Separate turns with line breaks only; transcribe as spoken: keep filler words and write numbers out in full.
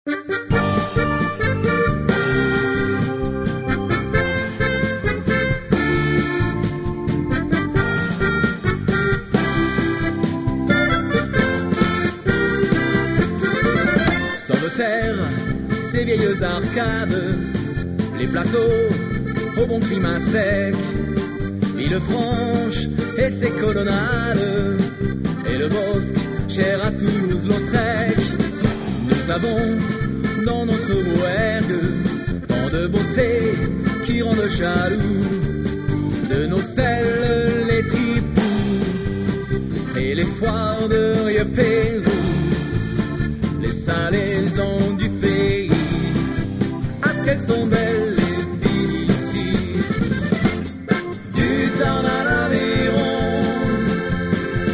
Terre, ces vieilles arcades, les plateaux au bon climat sec, Villefranche et ses colonnades, et le bosque cher à Toulouse-Lautrec. Nous avons dans notre Rouergue tant de beauté qui rendent jaloux, de nos selles les tripous et les foires de Rieux-Pérou, les salaisons du pays. Ah, ce qu'elles sont belles